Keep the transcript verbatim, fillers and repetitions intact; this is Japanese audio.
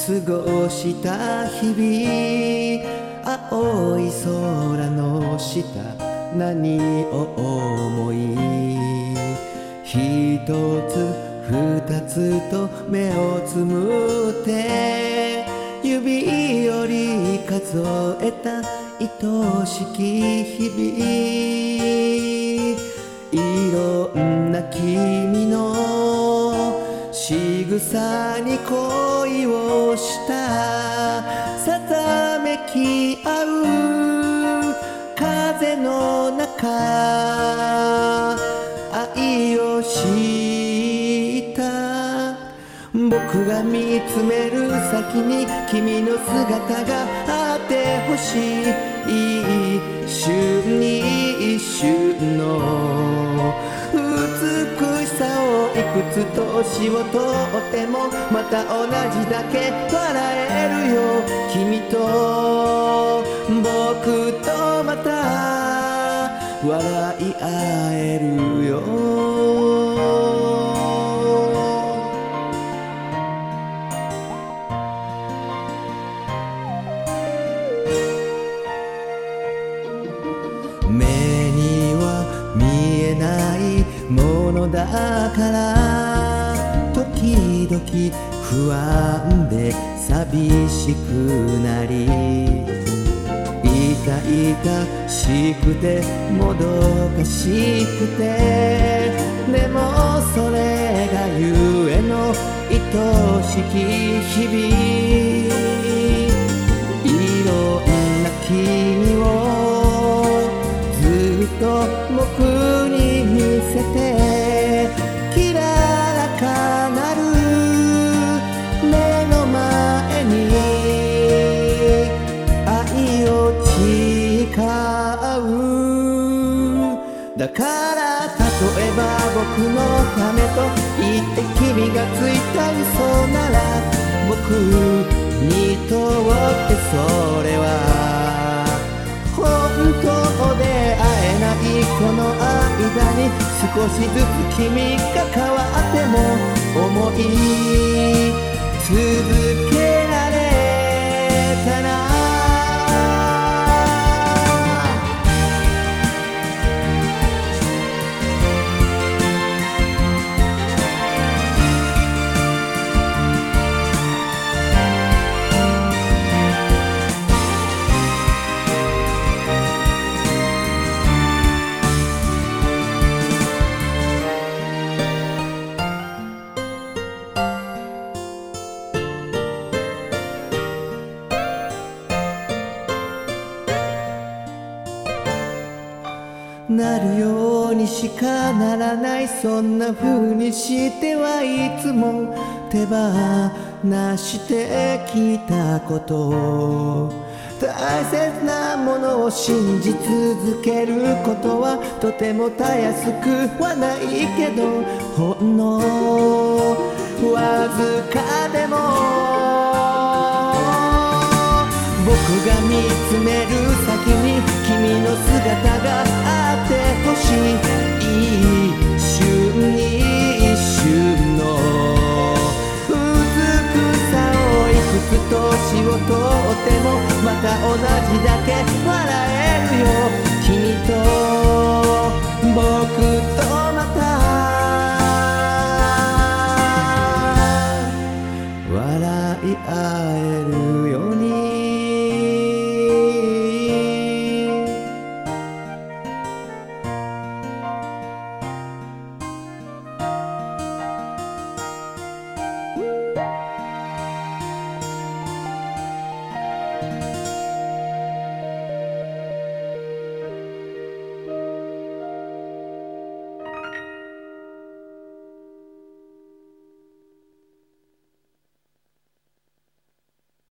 ごした日々、青い空の下何を思い、一つ二つと目をつむって指より数えた愛しき日々、いろんな君の仕草に恋をした、さざめき合う風の中、愛を知った。僕が見つめる先に君の姿があってほしい、一瞬に一瞬の美しさをいくつ年をとってもまた同じだけ笑えるよ、君と僕とまた笑い合えるよ。目には見えないものだから時々不安で寂しくなり、痛々しくてもどかしくて、でもそれがゆえの愛しき日々、いろんな君を僕に見せて、きららかなる目の前に愛を誓う。だから例えば僕のためと言って君がついた嘘なら、僕にとってそれは本当で会えないこの間に、少しずつ君が変わっても思い続けられたな。なるようにしかならない、そんな風にしてはいつも手放してきたこと。大切なものを信じ続けることはとてもたやすくはないけど、ほんのわずかでも僕が見つめる先に君の姿があってほしい、一瞬に一瞬の美しさをいくつ年をとってもまた同じだけ笑えるよ。